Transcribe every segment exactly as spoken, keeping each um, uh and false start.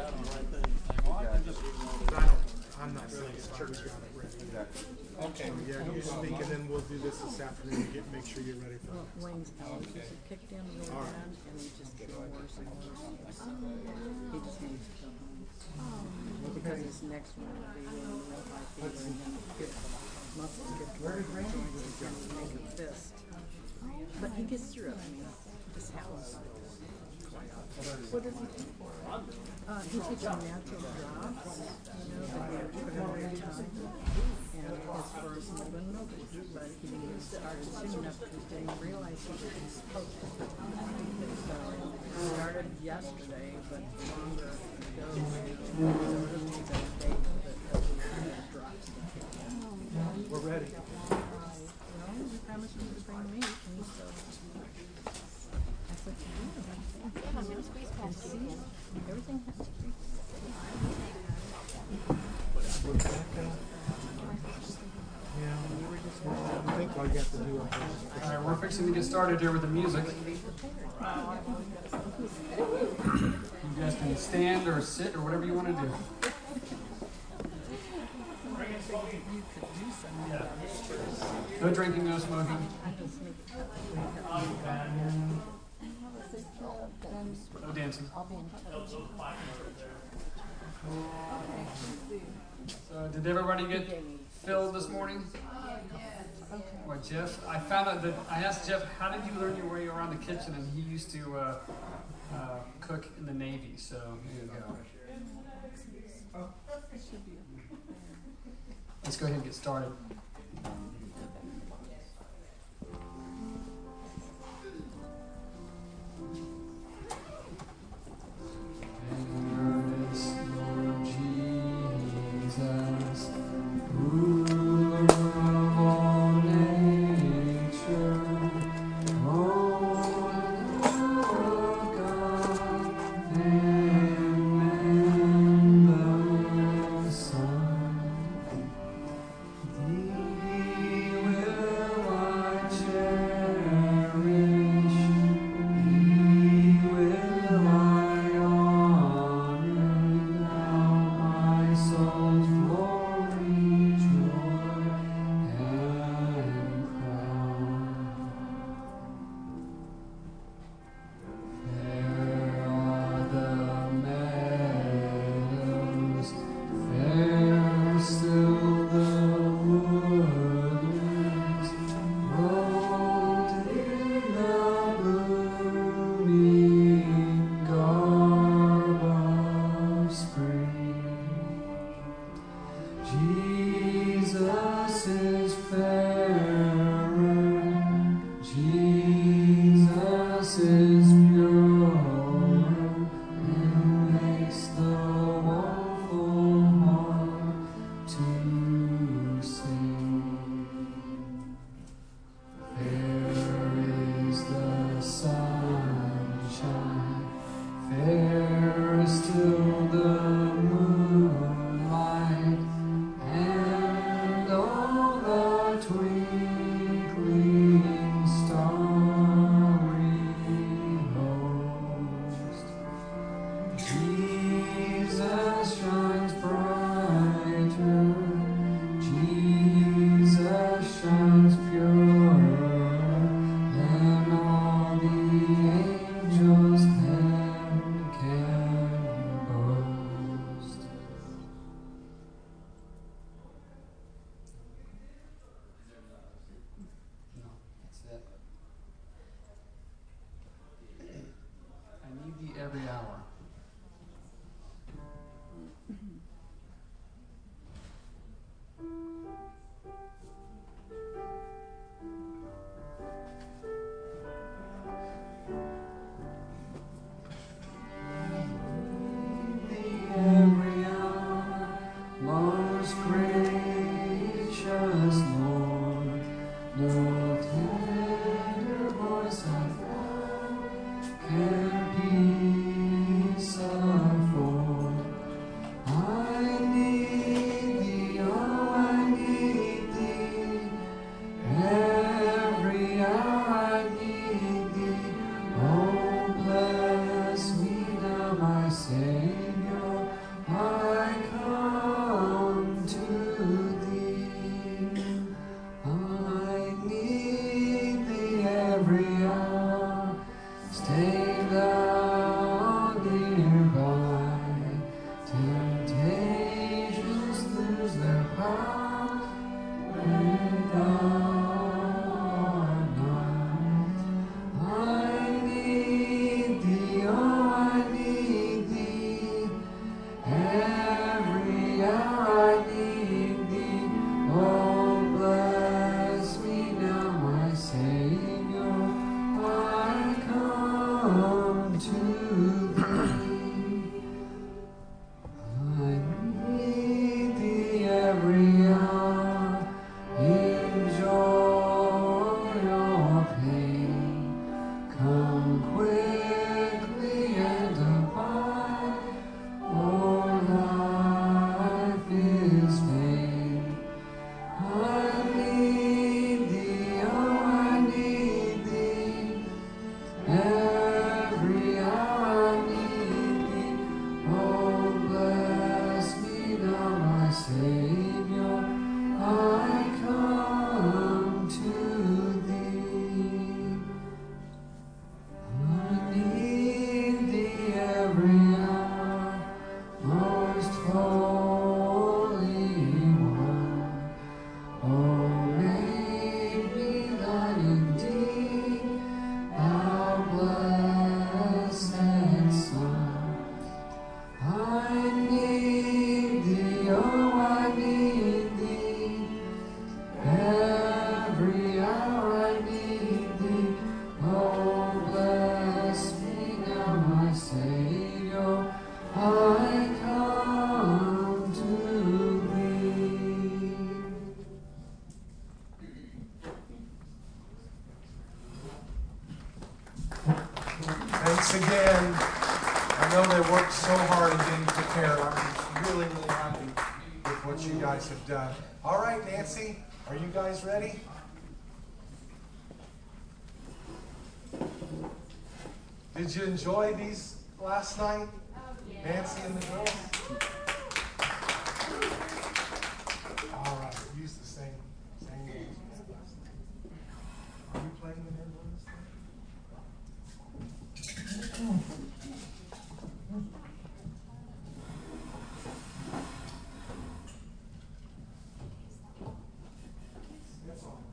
I'm not saying it's church got it ready. Okay. So, yeah, you speak, and then we'll do this this afternoon. Get make sure you're ready for well, it. Wayne's allergies have kicked in really bad, right. And he's just getting worse and worse. He just needs to go home. Oh. Because his next one will be really real high fever, and then get muscles get joints and make a fist. But he gets through it. I mean, this happens. What does he do for it? Uh, he takes some natural drops, you know, that he put in every time. And his first molded milk, but he didn't start soon enough because he didn't realize he was supposed to. So he started yesterday, but longer ago, you know, so it doesn't take that day that he drops. We're ready. Well, he promised me to bring meat, and so that's what you do. Yeah, I'm going to squeeze past you again. Everything has to be. Rebecca. Yeah, I think I got to do it. All right, we're fixing to get started here with the music. You guys can stand or sit or whatever you want to do. No drinking, no smoking. No dancing. So, did everybody get filled this morning? What, Jeff? I found out that I asked Jeff, how did you learn your way around the kitchen? And he used to uh, uh, cook in the Navy. So there you go. Let's go ahead and get started. Can be so hard in getting prepared. I'm really, really happy with what you guys have done. All right, Nancy, are you guys ready? Did you enjoy these last night, Nancy and the girls? All right, use the same same games we had last night. Are you playing the mandolin this time? That's all.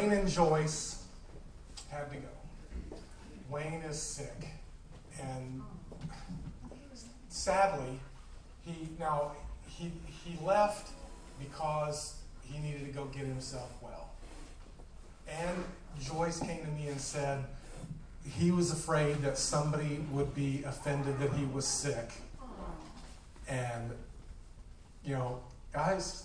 Wayne and Joyce had to go. Wayne is sick. And sadly, he now he he left because he needed to go get himself well. And Joyce came to me and said he was afraid that somebody would be offended that he was sick. And, you know, guys,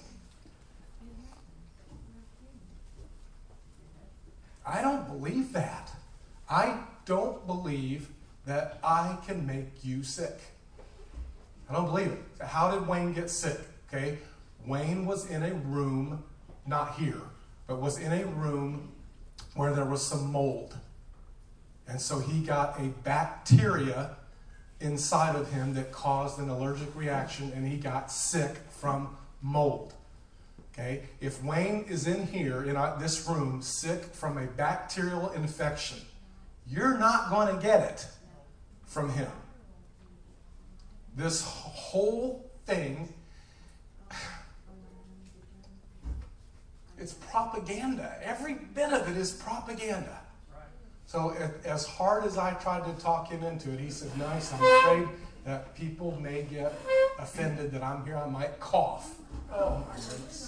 I don't believe that. I don't believe that I can make you sick. I don't believe it. How did Wayne get sick? Okay, Wayne was in a room, not here, but was in a room where there was some mold. And so he got a bacteria inside of him that caused an allergic reaction, and he got sick from mold. Okay, if Wayne is in here, in our, this room, sick from a bacterial infection, you're not going to get it from him. This whole thing, it's propaganda. Every bit of it is propaganda. So as hard as I tried to talk him into it, he said, nice, I'm afraid that people may get offended that I'm here. I might cough. Oh, my goodness.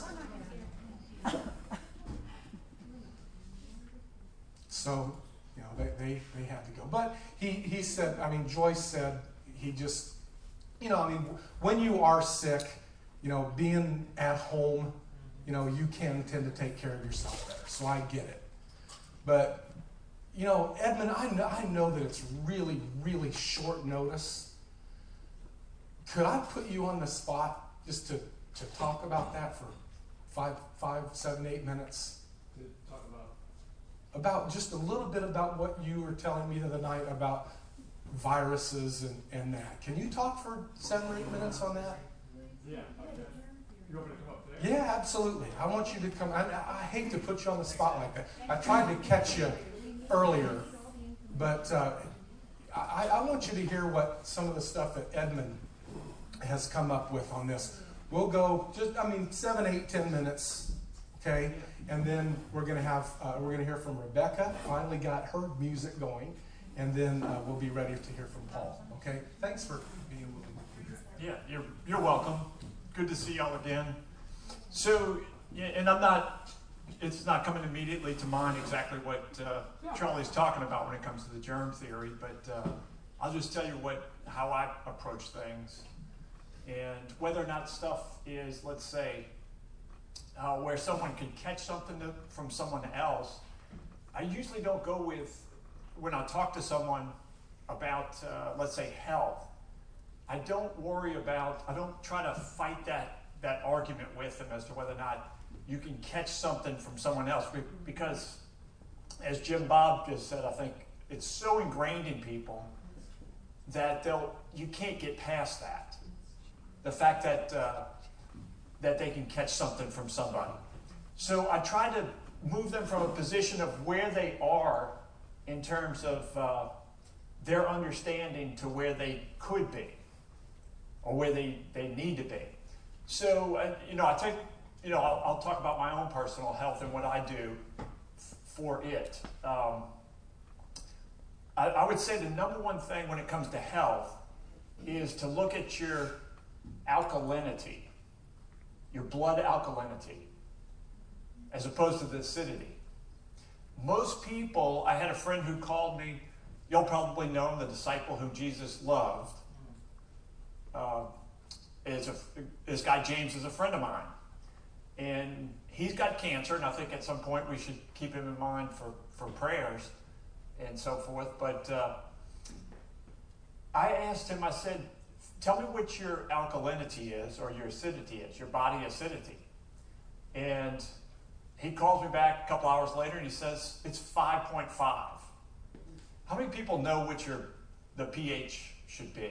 So, you know, they, they, they had to go. But he, he said, I mean, Joyce said, he just, you know, I mean, when you are sick, you know, being at home, you know, you can tend to take care of yourself better. So I get it. But, you know, Edmund, I know, I know that it's really, really short notice. Could I put you on the spot just to, to talk about that for five, five, seven, eight minutes? To talk about? About just a little bit about what you were telling me the other night about viruses and, and that. Can you talk for seven or eight minutes on that? Yeah. Okay. You want me to come up there? Yeah, absolutely. I want you to come. I, I hate to put you on the spot like that. I tried to catch you earlier, but uh, I, I want you to hear what some of the stuff that Edmund has come up with on this. We'll go just, I mean, seven, eight, ten minutes, okay, and then we're going to have, uh, we're going to hear from Rebecca. Finally got her music going, and then uh, we'll be ready to hear from Paul. Okay, thanks for being willing. Yeah, you're you're welcome. Good to see y'all again. So, yeah, and I'm not. It's not coming immediately to mind exactly what uh, Charlie's talking about when it comes to the germ theory, but uh, I'll just tell you what how I approach things, and whether or not stuff is, let's say, uh, where someone can catch something to, from someone else. I usually don't go with when I talk to someone about, uh, let's say, health. I don't worry about. I don't try to fight that that argument with them as to whether or not you can catch something from someone else, because as Jim Bob just said, I think it's so ingrained in people that they'll you can't get past that. The fact that uh, that they can catch something from somebody. So I try to move them from a position of where they are in terms of uh, their understanding to where they could be or where they, they need to be. So, uh, you know, I take You know, I'll, I'll talk about my own personal health and what I do f- for it. Um, I, I would say the number one thing when it comes to health is to look at your alkalinity, your blood alkalinity, as opposed to the acidity. Most people, I had a friend who called me, you'll probably know him, the disciple whom Jesus loved. Uh, is a, this guy James is a friend of mine. And he's got cancer, and I think at some point we should keep him in mind for, for prayers and so forth. But uh, I asked him, I said, tell me what your alkalinity is, or your acidity is, your body acidity. And he calls me back a couple hours later, and he says, it's five point five. How many people know what your the pH should be?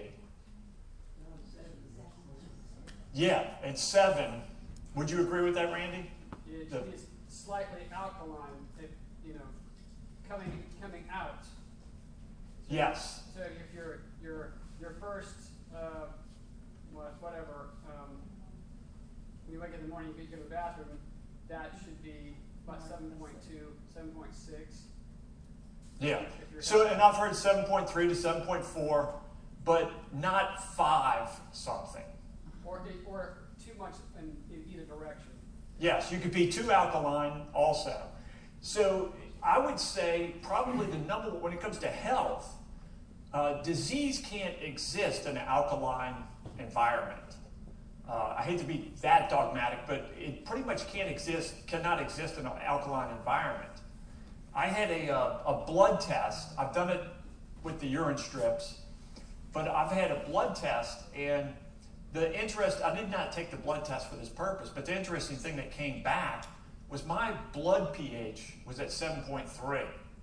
Yeah, it's seven. Would you agree with that, Randy? It The- is slightly alkaline, if, you know, coming coming out. Yes. So if your your your first uh, what, whatever um, when you wake up in the morning, you go to the bathroom, that should be about seven point two, seven point six. Yeah. If you're So, healthy. and I've heard seven point three to seven point four, but not five something. Or, or too much in, in either direction. Yes, you could be too alkaline also. So I would say probably the number, when it comes to health, uh, disease can't exist in an alkaline environment. Uh, I hate to be that dogmatic, but it pretty much can't exist, cannot exist in an alkaline environment. I had a, uh, a blood test. I've done it with the urine strips, but I've had a blood test, and the interest, I did not take the blood test for this purpose, but the interesting thing that came back was my blood pH was at seven point three.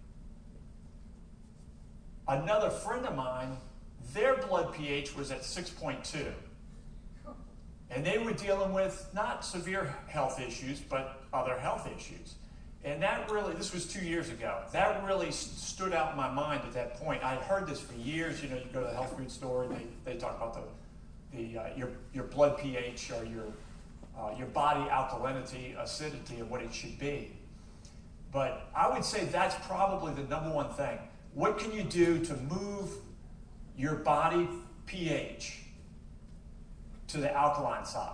Another friend of mine, their blood pH was at six point two. And they were dealing with not severe health issues, but other health issues. And that really, this was two years ago, that really stood out in my mind at that point. I had heard this for years. You know, you go to the health food store, and they, they talk about the The, uh, your, your blood pH or your, uh, your body alkalinity, acidity, and what it should be. But I would say that's probably the number one thing. What can you do to move your body pH to the alkaline side?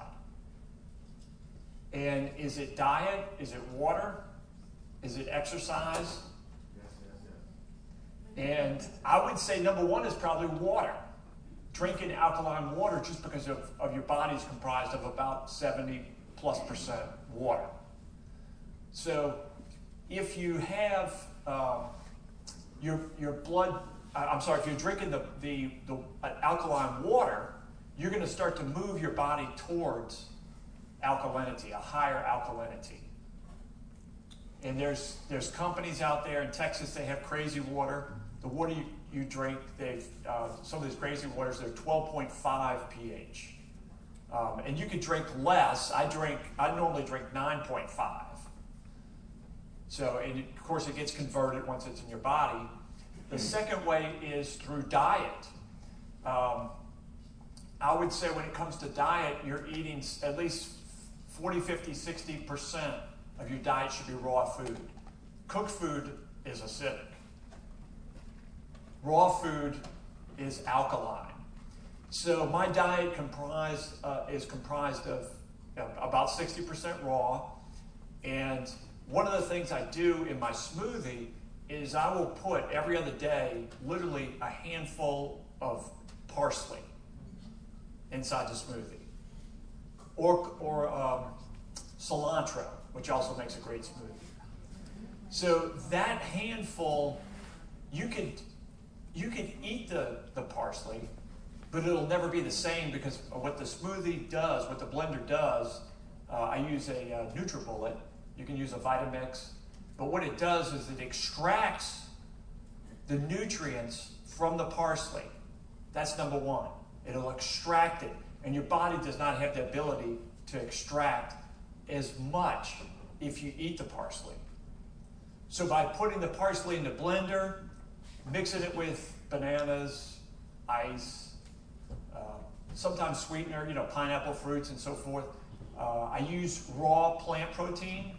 And is it diet? Is it water? Is it exercise? And I would say number one is probably water. Drinking alkaline water, just because of, of your body is comprised of about seventy plus percent water. So if you have um, your, your blood, I'm sorry, if you're drinking the, the, the uh, alkaline water, you're going to start to move your body towards alkalinity, a higher alkalinity. And there's, there's companies out there in Texas, they have crazy water. The water you, you drink, they've, uh, some of these crazy waters, they're twelve point five pH. Um, and you could drink less. I drink, I normally drink nine point five. So, and of course it gets converted once it's in your body. The second way is through diet. Um, I would say when it comes to diet, you're eating at least forty, fifty, sixty percent of your diet should be raw food. Cooked food is acidic. Raw food is alkaline. So my diet comprised, uh, is comprised of uh, about sixty percent raw. And one of the things I do in my smoothie is I will put every other day literally a handful of parsley inside the smoothie. Or, or um, cilantro, which also makes a great smoothie. So that handful, you can, you can eat the, the parsley, but it'll never be the same because of what the smoothie does, what the blender does. Uh, I use a uh, NutriBullet. You can use a Vitamix. But what it does is it extracts the nutrients from the parsley. That's number one. It'll extract it. And your body does not have the ability to extract as much if you eat the parsley. So by putting the parsley in the blender, mixing it with bananas, ice, uh, sometimes sweetener, you know, pineapple fruits and so forth. Uh, I use raw plant protein.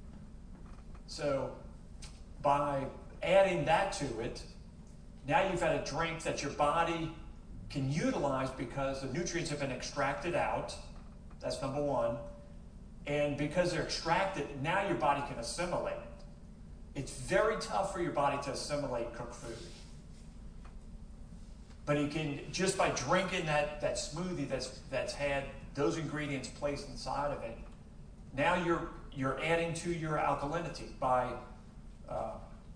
So by adding that to it, now you've got a drink that your body can utilize because the nutrients have been extracted out. That's number one. And because they're extracted, now your body can assimilate it. It's very tough for your body to assimilate cooked food. But you can, just by drinking that, that smoothie that's, that's had those ingredients placed inside of it, now you're, you're adding to your alkalinity by uh,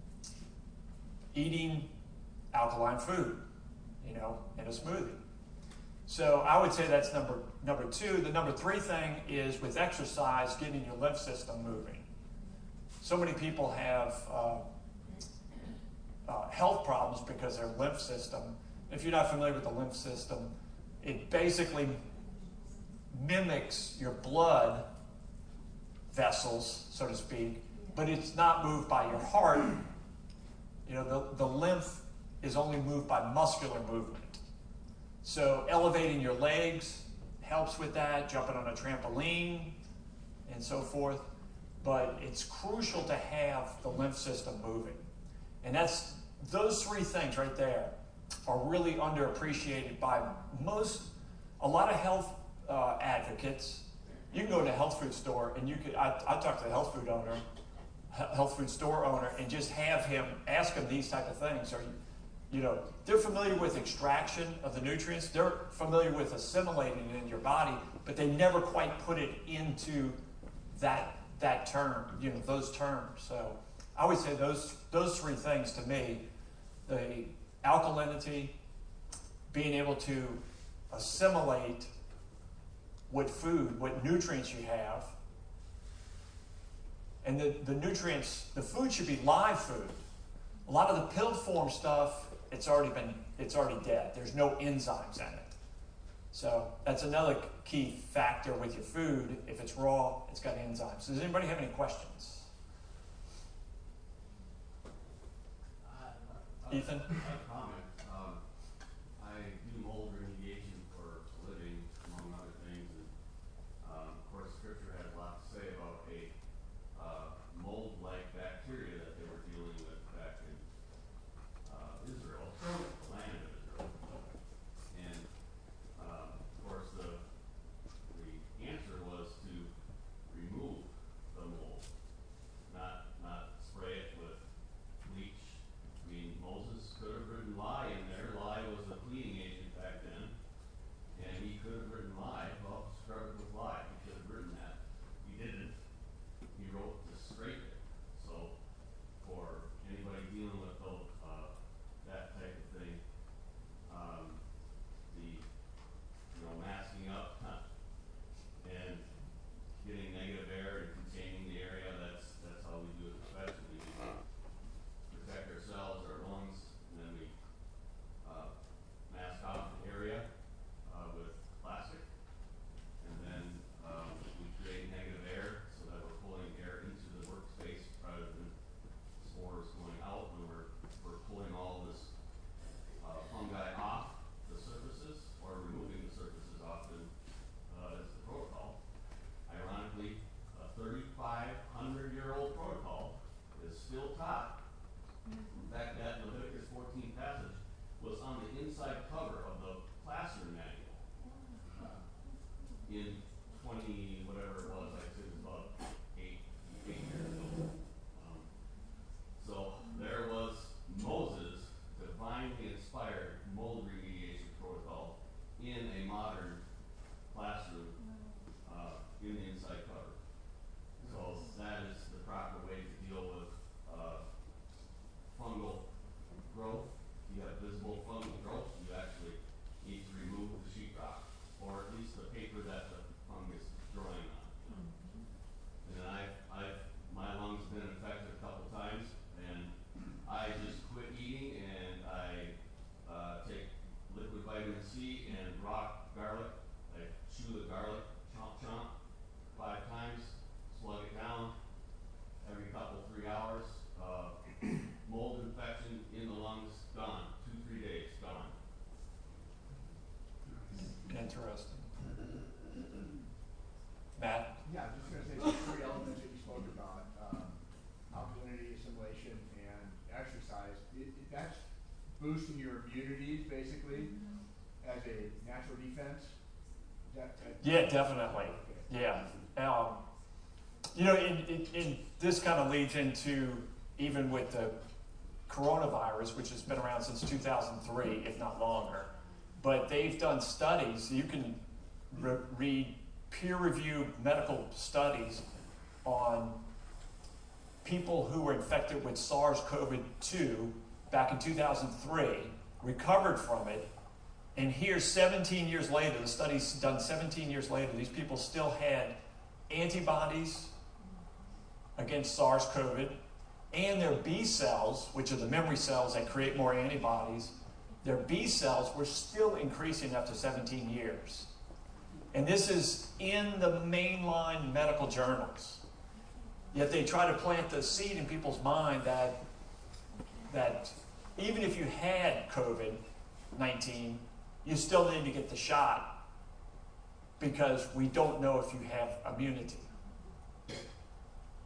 eating alkaline food, you know, in a smoothie. So I would say that's number, number two. The number three thing is with exercise, getting your lymph system moving. So many people have uh, uh, health problems because their lymph system, if you're not familiar with the lymph system, it basically mimics your blood vessels, so to speak, but it's not moved by your heart. You know, the, the lymph is only moved by muscular movement. So elevating your legs helps with that, jumping on a trampoline and so forth. but it's crucial to have the lymph system moving. And that's, those three things right there are really underappreciated by most, a lot of health uh, advocates. You can go to a health food store and you could, I, I talked to the health food owner, health food store owner, and just have him, ask him these type of things. Are you, you know, they're familiar with extraction of the nutrients. They're familiar with assimilating it in your body, but they never quite put it into that that term, you know, those terms. So I would say those those three things to me, the alkalinity, being able to assimilate what food, what nutrients you have, and the, the nutrients, the food should be live food. A lot of the pill form stuff, it's already been, it's already dead. There's no enzymes in it. So that's another key factor with your food. If it's raw, it's got enzymes. Does anybody have any questions? Uh, Ethan? I have a comment. Um, I do mold remediation for a living, among other things. And, um, of course, Scripture has a lot to say about a uh, mold-like bacteria that they were dealing with back in uh, Israel, the land of Israel. And, um, of course, the the answer was to remove the mold, not not spray it with bleach. I mean, Moses could have written lye in there. Lye was a cleaning agent back then, and he could have written lye. Well, scrub it with lye. He could have written that. He didn't. He wrote to scrape it. So, for anybody dealing with those, uh, that type of thing, um, the you know masking up huh, and getting negative air and containing the area. That's that's how we do it professionally. We protect ourselves, our lungs, and then we uh, mask off the area uh, with plastic, and then um, we create negative air so that we're pulling air into the workspace rather than spores going out when we're we're pulling all this uh, fungi off the surfaces or removing the surfaces often uh, is the protocol. Ironically, a thirty-five hundred year old protocol is still taught. In fact, that Leviticus fourteen passage was on the inside cover of the classroom manual in twenty, whatever it was, I think it was about eight, eight years ago. Um, so there was Moses' divinely inspired mold remediation protocol in a modern classroom uh, in the inside cover. So that is the proper way to deal with uh, fungal growth. If you have visible fungal growth, you actually need to remove the sheetrock, or at least the paper that the fungus is growing on. And then I've, I've, my lungs have been infected a couple times, and I just quit eating, and I uh, take liquid vitamin C and raw garlic. I chew the garlic, chomp chomp, five times, slug it down every couple, three hours. Uh, mold infection in the lungs, gone. Two, three days, gone. Interesting. Matt? Yeah, I'm just gonna say the three elements that you spoke about, um, alkalinity, assimilation, and exercise. It, it, that's boosting your immunities, basically, as a natural defense. That, that, Yeah, definitely. Yeah. Um, you know, in, in, in this kind of leads into even with the coronavirus, which has been around since two thousand three, if not longer. But they've done studies. You can re- read peer-reviewed medical studies on people who were infected with SARS CoV two back in two thousand three, recovered from it, and here seventeen years later, the study's done seventeen years later, these people still had antibodies against SARS CoV, and their B cells, which are the memory cells that create more antibodies, their B cells were still increasing after seventeen years. And this is in the mainline medical journals. Yet they try to plant the seed in people's mind that, that even if you had COVID nineteen, you still need to get the shot because we don't know if you have immunity.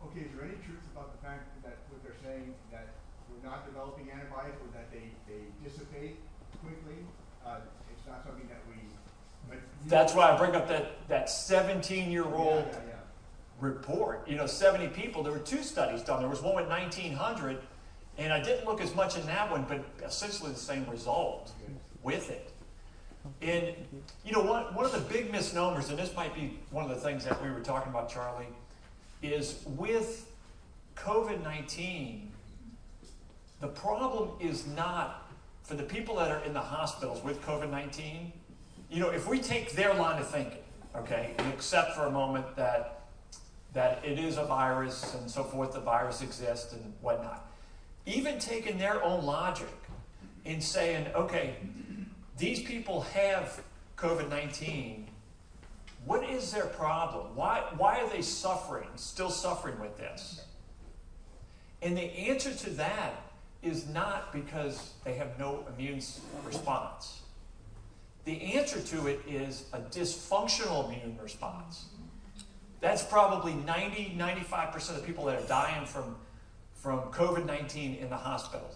okay, is there any truth about the fact that what they're saying, that we're not developing antibodies, or that they, they dissipate quickly? Uh, it's not something that we... But That's why I bring up that, that seventeen-year-old Yeah, yeah, yeah. report. You know, seventy people. There were two studies done. There was one with nineteen hundred, and I didn't look as much in that one, but essentially the same result with it. And, you know, one, one of the big misnomers, and this might be one of the things that we were talking about, Charlie, is with COVID nineteen, the problem is not for the people that are in the hospitals with COVID nineteen. You know, if we take their line of thinking, okay, and accept for a moment that that it is a virus and so forth, the virus exists and whatnot, even taking their own logic and saying, okay, these people have COVID nineteen, what is their problem? Why, why are they suffering, still suffering with this? And the answer to that is not because they have no immune response. The answer to it is a dysfunctional immune response. That's probably ninety, ninety-five percent of people that are dying from, from COVID nineteen in the hospitals.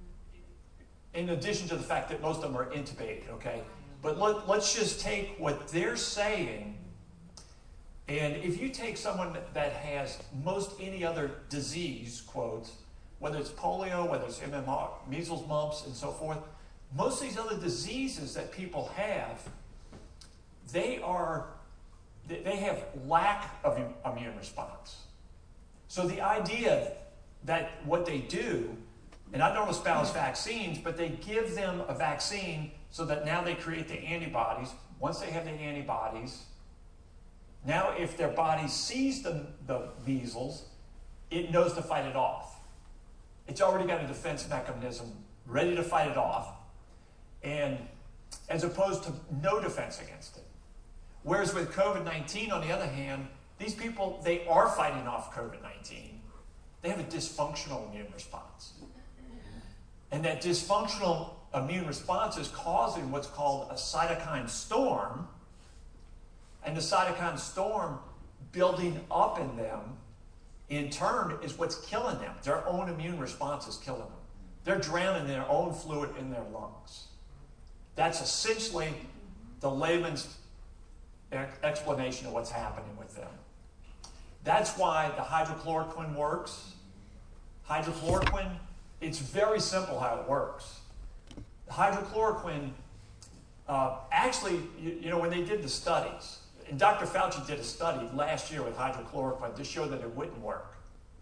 In addition to the fact that most of them are intubated, okay? But let, let's just take what they're saying, and if you take someone that has most any other disease, quotes, whether it's polio, whether it's M M R, measles, mumps, and so forth, most of these other diseases that people have, they are, they have lack of immune response. So the idea that what they do, and I don't espouse vaccines, but they give them a vaccine so that now they create the antibodies. Once they have the antibodies, now if their body sees the, the measles, it knows to fight it off. It's already got a defense mechanism ready to fight it off, and as opposed to no defense against it. Whereas with COVID nineteen, on the other hand, these people, they are fighting off COVID nineteen. They have a dysfunctional immune response. And that dysfunctional immune response is causing what's called a cytokine storm. And the cytokine storm building up in them, in turn, is what's killing them. Their own immune response is killing them. They're drowning their own fluid in their lungs. That's essentially the layman's explanation of what's happening with them. That's why the hydrochloroquine works. Hydrochloroquine, it's very simple how it works. The hydrochloroquine, uh, actually, you, you know, when they did the studies, and Doctor Fauci did a study last year with hydrochloroquine to show that it wouldn't work.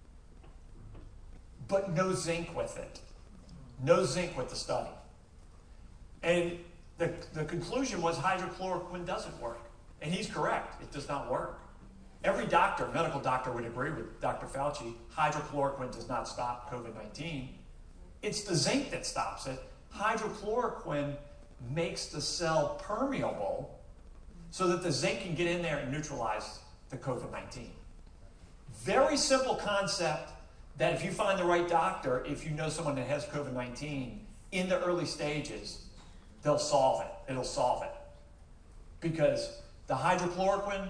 But no zinc with it. No zinc with the study. And the, the conclusion was hydrochloroquine doesn't work. And he's correct. It does not work. Every doctor, medical doctor, would agree with Doctor Fauci. Hydrochloroquine does not stop COVID nineteen. It's the zinc that stops it. Hydrochloroquine makes the cell permeable so that the zinc can get in there and neutralize the COVID nineteen. Very simple concept that if you find the right doctor, if you know someone that has COVID nineteen in the early stages, they'll solve it. It'll solve it. Because the hydrochloroquine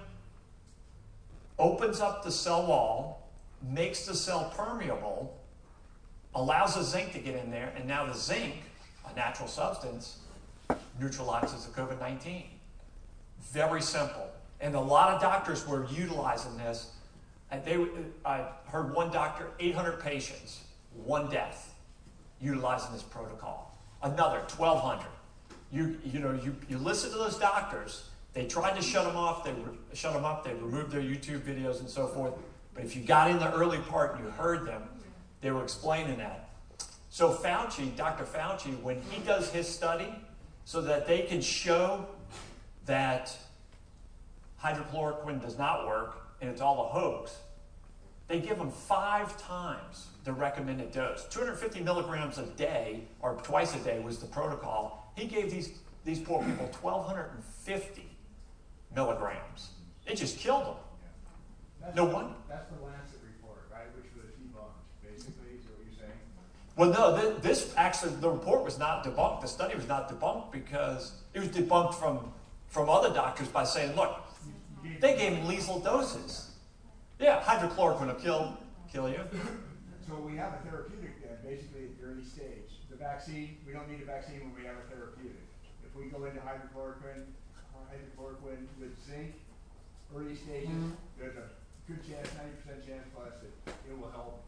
opens up the cell wall, makes the cell permeable, allows the zinc to get in there, and now the zinc, a natural substance, neutralizes the COVID nineteen. Very simple. And a lot of doctors were utilizing this. And they, I heard one doctor, eight hundred patients, one death, utilizing this protocol. Another, twelve hundred. You, you know, you, you listen to those doctors. They tried to shut them off. They re- shut them up. They removed their YouTube videos and so forth. But if you got in the early part and you heard them, they were explaining that. So Fauci, Doctor Fauci, when he does his study, so that they can show that hydrochloroquine does not work and it's all a hoax, they give them five times the recommended dose. two hundred fifty milligrams a day, or twice a day was the protocol. He gave these, these poor people twelve fifty milligrams. It just killed them. Yeah. That's No the, one. That's the Lancet report, right? Which was debunked, basically, is what you're saying? Well, no, th- this actually, the report was not debunked. The study was not debunked because it was debunked from, from other doctors by saying, look, they gave him lethal doses. Yeah, hydrochloroquine will kill kill you. So we have a therapeutic then, basically at the early stage. The vaccine, we don't need a vaccine when we have a therapeutic. If we go into hydrochloroquine, uh, hydrochloroquine with zinc, early stages, Mhm. there's a good chance, ninety percent chance plus that it will help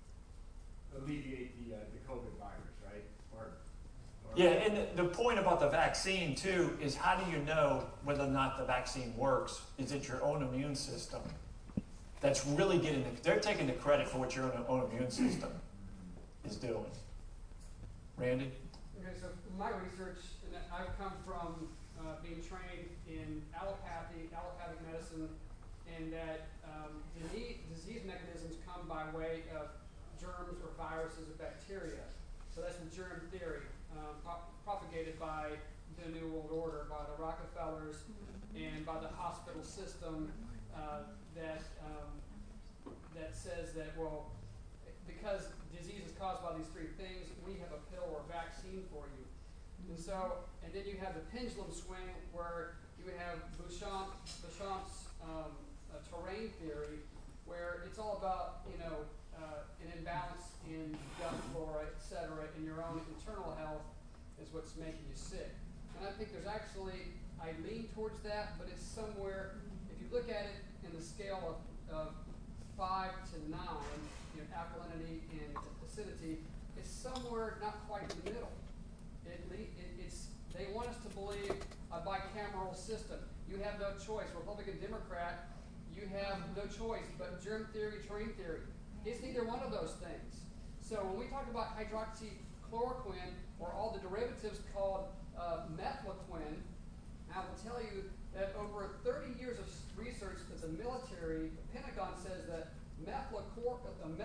alleviate the, uh, the COVID virus, right? Or, or Yeah, and the, the point about the vaccine too is how do you know whether or not the vaccine works? Is it your own immune system that's really getting the, they're taking the credit for what your own, own immune system is doing. Randy? Okay, so my research, and I've come from uh, being trained in allopathy, allopathic medicine, and that um, disease, disease mechanisms come by way of germs or viruses or bacteria. So that's the germ theory, um, prop propagated by the New World Order, by the Rockefellers, and by the hospital system uh, that um, that says that, well, because disease is caused by these three things, we have a pill or vaccine for you. And so, and then you have the pendulum swing where you have Bouchamp, Bouchamp's um, uh, terrain theory, where it's all about, you know, uh, an imbalance in gut flora, et cetera, and your own internal health is what's making you sick. And I think there's actually, I lean towards that, but it's somewhere, if you look at it in the scale of, of five to nine, you know, alkalinity and acidity, it's somewhere not quite in the middle. It, it, it's, they want us to believe a bicameral system. You have no choice. Republican, Democrat, you have no choice but germ theory, terrain theory. It's neither one of those things. So when we talk about hydroxychloroquine or all the derivatives called uh, mefloquine, I will tell you that over thirty years of research that the military, the Pentagon says that mefloquine,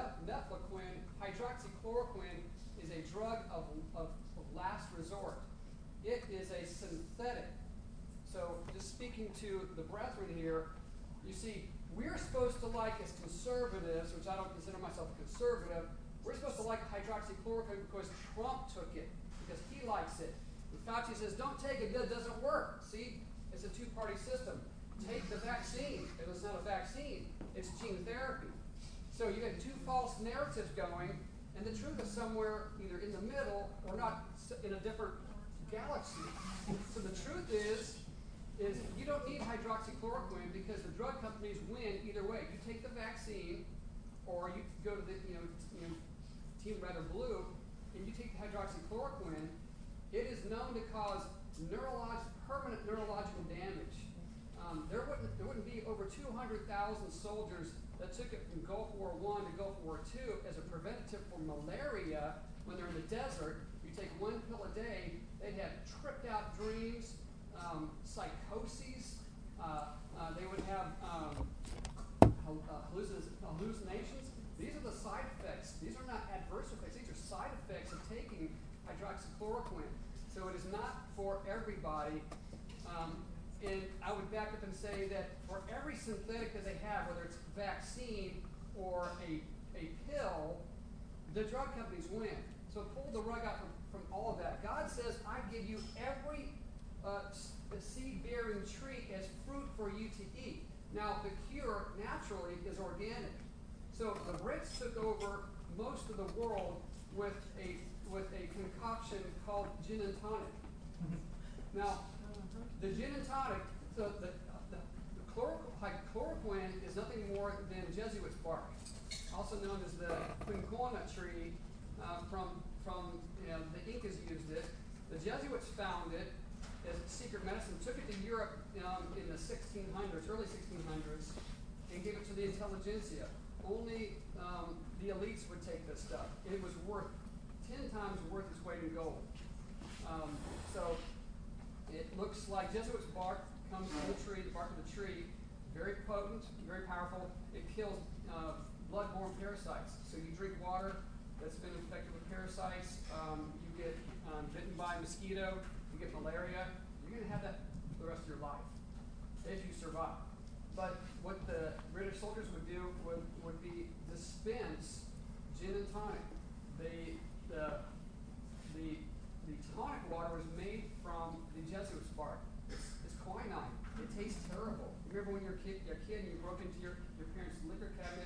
hydroxychloroquine is a drug of, of, of last resort. It is a synthetic. So just speaking to the brethren here, you see, we're supposed to like, as conservatives, which I don't consider myself a conservative, we're supposed to like hydroxychloroquine because Trump took it, because he likes it. And Fauci says, don't take it, it doesn't work. See, it's a two-party system. Take the vaccine. It was not a vaccine, it's gene therapy. So you have two false narratives going, and the truth is somewhere either in the middle or not in a different galaxy. So the truth is, is you don't need hydroxychloroquine because the drug companies win either way. You take the vaccine, or you go to the you know, you know Team Red or Blue, and you take the hydroxychloroquine. It is known to cause neurolog permanent neurological damage. Um, there wouldn't there wouldn't be over two hundred thousand soldiers that took it from Gulf War One to Gulf War Two as a preventative for malaria when they're in the desert. You take one pill a day, they'd have tripped out dreams, um, psychoses. Uh, uh, they would have um, hallucinations. These are the side effects. These are not adverse effects. These are side effects of taking hydroxychloroquine. So it is not for everybody. Um, and I would back up and say that for every synthetic that they have, whether it's vaccine or a, a pill, the drug companies win. So pull the rug out from, from all of that. God says, I give you every uh, seed-bearing tree as fruit for you to eat. Now, the cure, naturally, is organic. So the Brits took over most of the world with a with a concoction called gin and tonic. Now, the gin and tonic, so the, the, the chloroquine is nothing more than Jesuit's bark, also known as the quinquina tree. Uh, from from you know, the Incas used it. The Jesuits found it as secret medicine, took it to Europe um, in the sixteen hundreds, early sixteen hundreds, and gave it to the intelligentsia. Only um, the elites would take this stuff. It was worth ten times worth its weight in gold. Um, so it looks like Jesuit's bark comes from the tree, the bark of the tree, very potent, very powerful. It kills uh, blood-borne parasites. So you drink water that's been infected with parasites, um, you get um, bitten by a mosquito, you get malaria, you're going to have that for the rest of your life, if you survive. But what the British soldiers would do would, would be dispense gin and tonic. The, the, the, the tonic water was made from the Jesuit's bark. It's, it's quinine. It tastes terrible. You remember when you were a kid, a kid and you broke into your, your parents' liquor cabinet,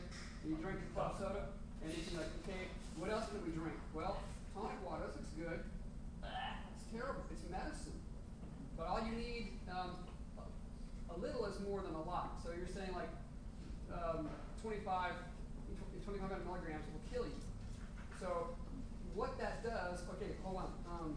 and you drink a club soda, and then you're like, okay, what else can we drink? Well, tonic water, this looks good. Ah, it's terrible. It's medicine. But all you need, um, a little is more than a lot. So you're saying like um, twenty-five, twenty-five hundred milligrams will kill you. So what that does, okay, hold on. Um,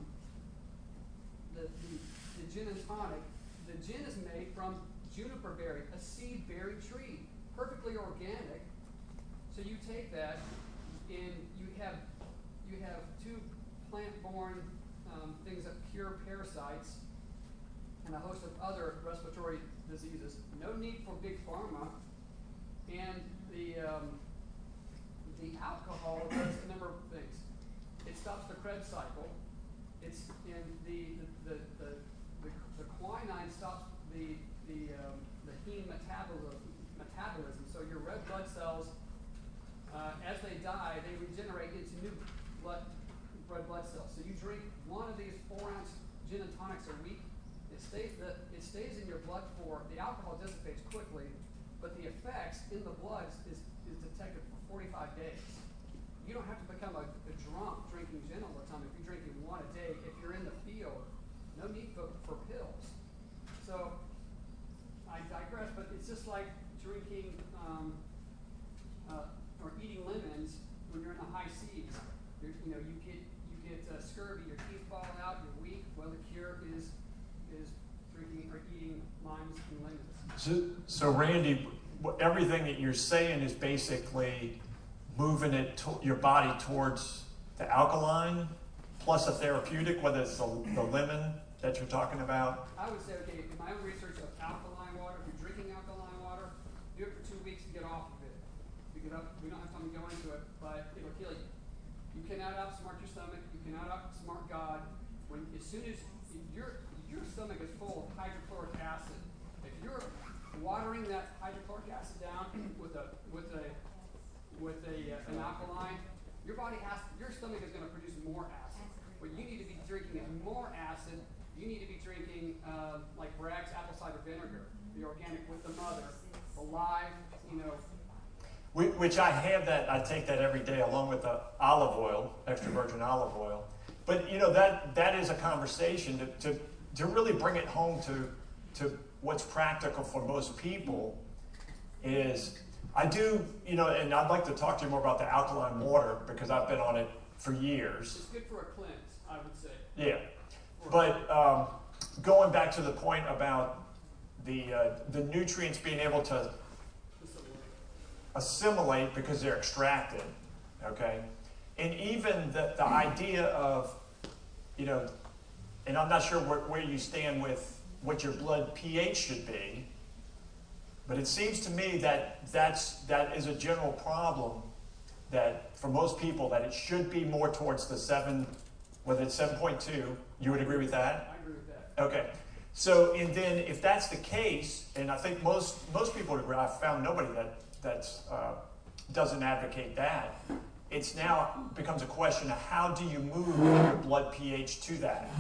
the, the, the gin and tonic, the gin is made from juniper berry, a seed berry tree, perfectly organic. So you take that and you have you have two plant-borne um, things that cure parasites and a host of other respiratory diseases. No need for big pharma, and the um, the alcohol does a number of things. It stops the Krebs cycle. It's in the the the the, the, the quinine stops the the um, the heme metabolism metabolism. So your red blood cells, uh, as they die, they regenerate into new blood red blood cells. So you drink one of these four ounce gin and tonics a week. It stays the it stays in your blood for the alcohol dissipates quickly, but the effects in the blood is is detected for forty-five days. You don't have to become a, a drunk drinking gin all the time if you're drinking one a day. If you're in the field, no need for, for pills. So I digress, but it's just like drinking um, uh, or eating lemons when you're in the high seas. You're, you know, you get you get uh, scurvy, your teeth fall out, you're weak. Well, the cure is is drinking or eating limes and lemons. So, so Randy, wh- everything that you're saying is basically moving it to, your body towards the alkaline plus a therapeutic, whether it's the, the lemon that you're talking about. I would say, okay, in my own research of alkaline water, if you're drinking alkaline water, do it for two weeks and get off of it. Because we don't have time to go into it, but it'll kill you. You cannot outsmart your stomach. You cannot outsmart God. When as soon as your your stomach is full of hydrochloric acid, if you're watering that hydrochloric acid down with a with a with a uh, an alkaline, your body has your stomach is going to produce more acid. What you need to be drinking is more acid. You need to be drinking uh, like Bragg's apple cider vinegar, the organic with the mother, the live, you know. Which I have that, I take that every day along with the olive oil, extra virgin olive oil. But you know, that that is a conversation to, to, to really bring it home to, to what's practical for most people is, I do, you know, and I'd like to talk to you more about the alkaline water because I've been on it for years. It's good for a cleanse, I would say. Yeah. But um, going back to the point about the uh, the nutrients being able to assimilate because they're extracted, okay? And even the, the idea of, you know, and I'm not sure where, where you stand with what your blood pH should be, but it seems to me that that's, that is a general problem that for most people that it should be more towards the seven, whether it's seven point two, you would agree with that? I agree with that. Okay. So, and then if that's the case, and I think most most people would agree, I've found nobody that that's, uh, doesn't advocate that. It's now becomes a question of how do you move your blood pH to that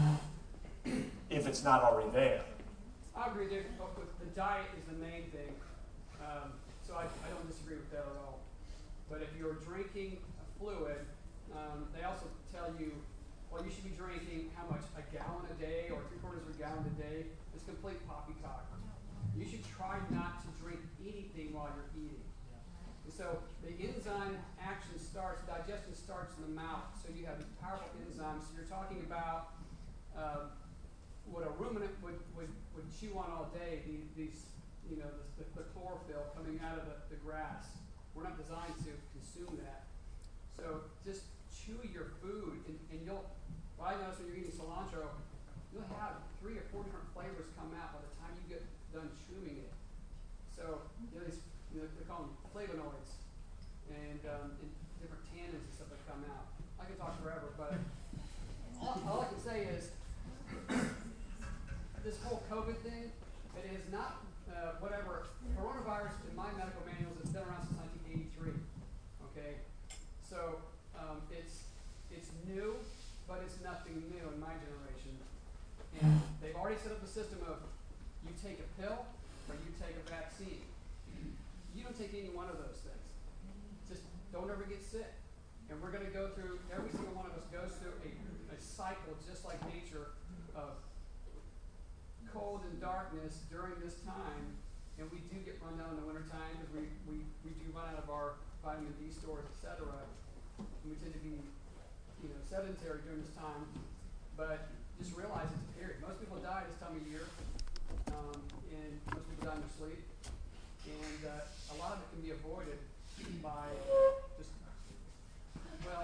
if it's not already there. I agree there, but the diet is the main thing. Um, so I, I don't disagree with that at all. But if you're drinking a fluid, um, they also tell you, well, you should be drinking how much? A gallon a day or three quarters of a gallon a day? It's complete poppycock. You should try not to drink anything while you're eating. And so the enzyme action starts, digestion starts in the mouth. So you have powerful enzymes. So you're talking about uh, what a ruminant would, would, would chew on all day, these, these you know, the, the chlorophyll coming out of the, the grass. We're not designed to consume that. So just chew your food, and, and you'll, what I notice when you're eating cilantro, you'll have three or four different flavors come out by the time you get done chewing it. So, you know, these, you know, they call them flavonoids, and, um, and different tannins and stuff that come out. I can talk forever, but all, all I can say is this whole COVID thing, it is not uh, whatever. Coronavirus, in my medical manuals, has been around since nineteen eighty-three. Okay, so um, it's it's new, but it's nothing new in my generation. And they've already set up a system of you take a pill or you take a vaccine. You don't take any one of those things. don't ever get sick. And we're going to go through, every single one of us goes through a, a cycle just like nature of cold and darkness during this time. And we do get run down in the wintertime because we, we, we do run out of our vitamin D stores, et cetera. And we tend to be, you know, sedentary during this time. But just realize it's a period. Most people die this time of year, um, and most people die in their sleep. And uh, a lot of it can be avoided by just, well,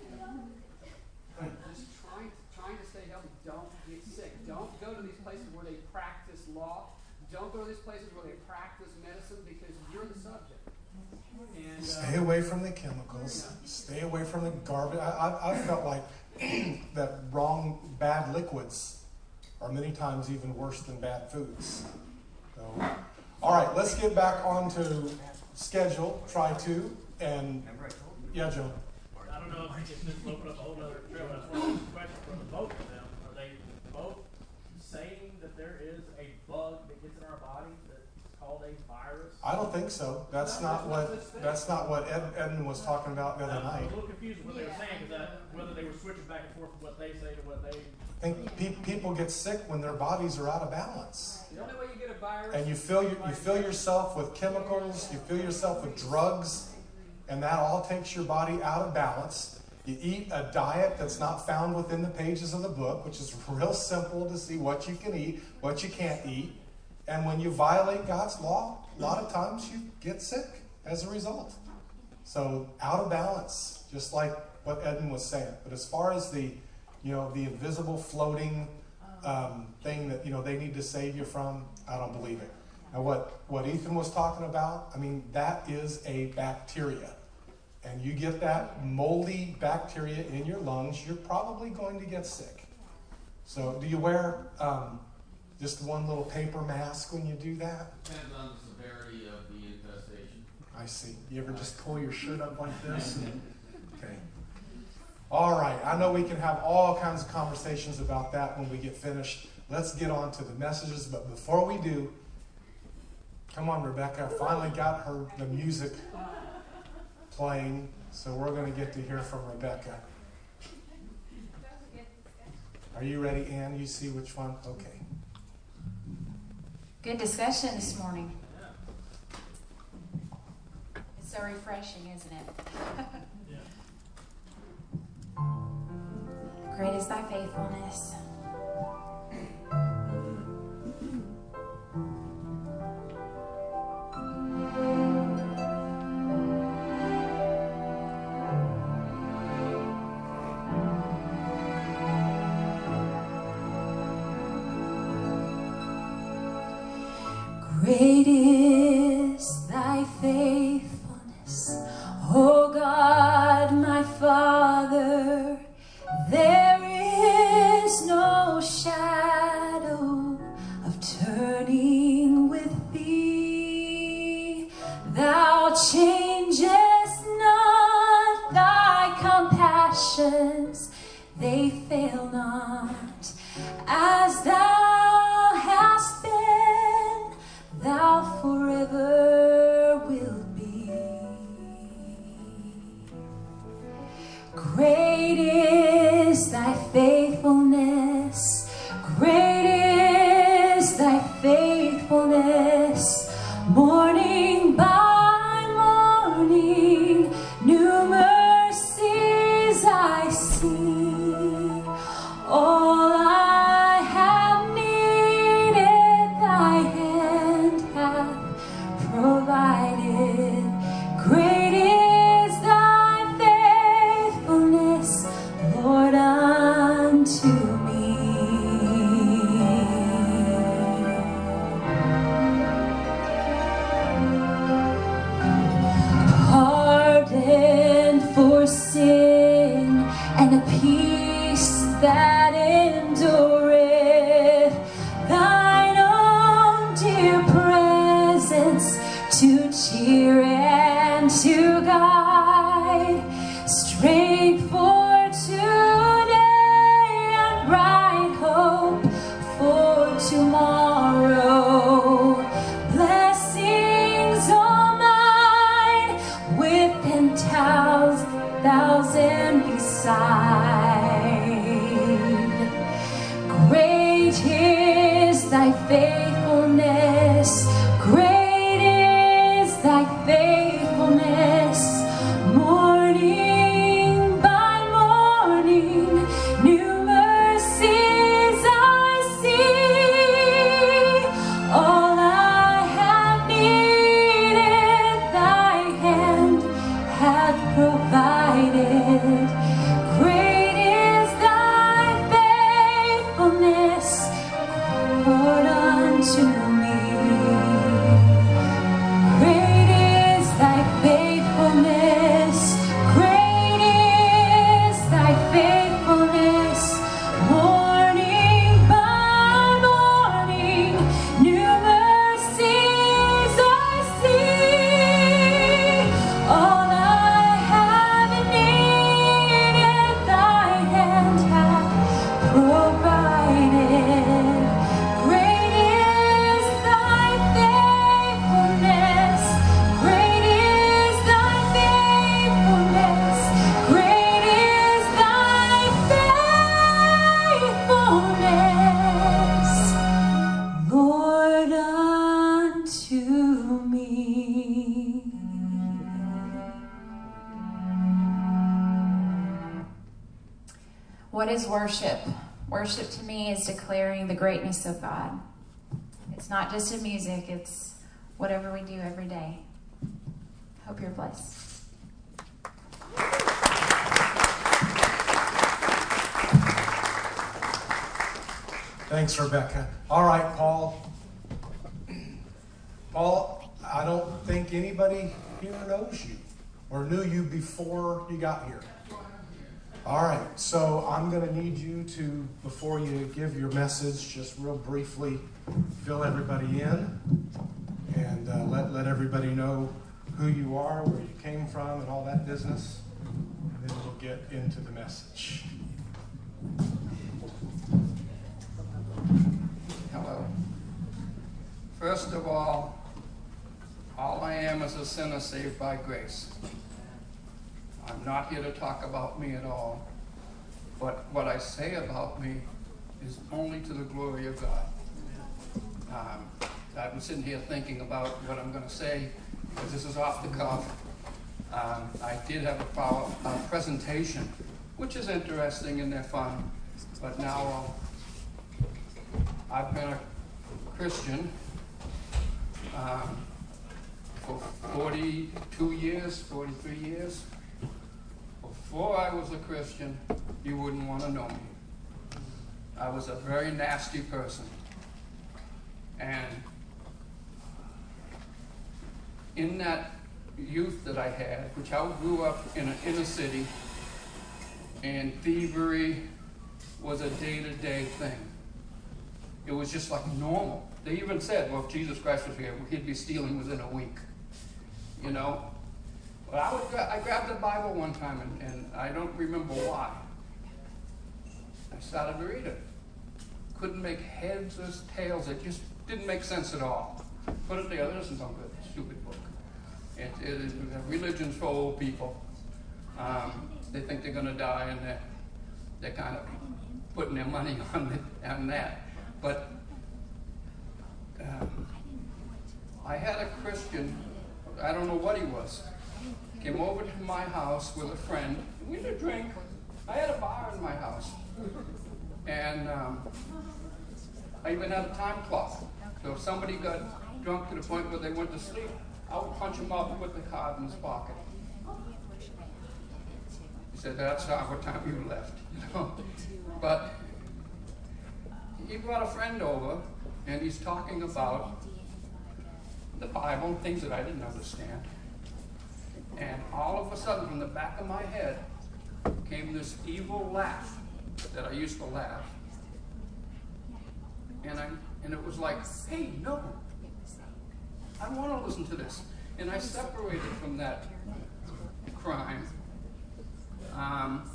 but just trying, trying to stay healthy. Don't get sick. Don't go to these places where they practice law. Don't go to these places where they practice medicine because you're the subject. And, uh, Stay away from the chemicals. Stay away from the garbage. I, I, I felt like that wrong, bad liquids are many times even worse than bad foods. So, all right, let's get back on to schedule. Try to. And, yeah, Joe. I don't know if this will open up a whole other trail. That's one question from the both of them. Are they both saying that there is a bug that gets in our body that's called a virus? I don't think so. That's not what that's not what Ed, Edmund was talking about the other I'm night. a little confused with what they were saying, because whether they were switching back and forth from what they say to what they... I think pe- people get sick when their bodies are out of balance. the only way you get a virus, And you fill your, you fill yourself with chemicals, you fill yourself with drugs, and that all takes your body out of balance. You eat a diet that's not found within the pages of the book, which is real simple to see what you can eat, what you can't eat. And when you violate God's law, a lot of times you get sick as a result. So out of balance, just like what Edmund was saying. But as far as the, you know, the invisible floating um, thing that, you know, they need to save you from, I don't believe it. Now what, what Ethan was talking about, I mean, that is a bacteria. And you get that moldy bacteria in your lungs, you're probably going to get sick. So do you wear um, just one little paper mask when you do that? Depends on the severity of the infestation. I see. You ever just pull your shirt up like this? Okay. All right. I know we can have all kinds of conversations about that when we get finished. Let's get on to the messages. But before we do, come on, Rebecca. I finally got her the music playing, so we're going to get to hear from Rebecca. Are you ready, Ann? You see which one? Okay. Good discussion this morning. It's so refreshing, isn't it? Great is thy faithfulness. Great is thy faithfulness, O God, my Father. There is no shadow of turning with thee. Thou changest not, thy compassions, they fail not. As thou hast been, thou forever wilt be. Great is thy faithfulness, great is thy faithfulness. Morning by morning, new mercies I see. side. Great is thy faithfulness. Great is thy faithfulness. Morning by morning, new mercies I see. All I have needed, thy hand hath provided. Great is thy faithfulness, Lord, unto me. Great is thy faithfulness. Great is thy faithfulness. Morning by morning, new mercies I see. All I have needed, thy hand hath provided. Great is thy faithfulness. Great is thy faithfulness. Great is thy faithfulness, Lord, unto me. What is worship? Worship to me is declaring the greatness of God. It's not just in music, it's whatever we do every day. Hope you're blessed. Thanks, Rebecca. All right, Paul. Paul, I don't think anybody here knows you or knew you before you got here. All right, so I'm going to need you to, before you give your message, just real briefly fill everybody in and uh, let, let everybody know who you are, where you came from, and all that business. And then we'll get into the message. Hello. First of all, all I am is a sinner saved by grace. I'm not here to talk about me at all, but what I say about me is only to the glory of God. Um, I've been sitting here thinking about what I'm going to say, because this is off the cuff. Um, I did have a, power, a presentation, which is interesting and they're fun, but now uh, I've been a Christian um, for forty-two years, forty-three years. Before I was a Christian, you wouldn't want to know me. I was a very nasty person. And in that youth that I had, which I grew up in an inner city, and thievery was a day-to-day thing. It was just like normal. They even said, well, if Jesus Christ was here, he'd be stealing within a week. You know? But I, would gra- I grabbed the Bible one time, and, and I don't remember why. I started to read it. Couldn't make heads or tails. It just didn't make sense at all. Put it together. This is no good. Stupid book. It, it is religion's for old people. Um, they think they're going to die, and they're, they're kind of putting their money on, it, on that. But um, I had a Christian, I don't know what he was, came over to my house with a friend. We had a drink. I had a bar in my house. And um, I even had a time clock. So if somebody got drunk to the point where they went to sleep, I would punch him up and put the card in his pocket. He said, that's not what time you left, you know. But he brought a friend over, and he's talking about the Bible, things that I didn't understand. And all of a sudden, from the back of my head, came this evil laugh that I used to laugh. And I and it was like, hey, no, I don't want to listen to this. And I separated from that crime. Um,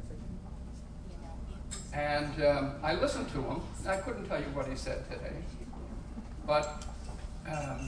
and um, I listened to him. I couldn't tell you what he said today. But um,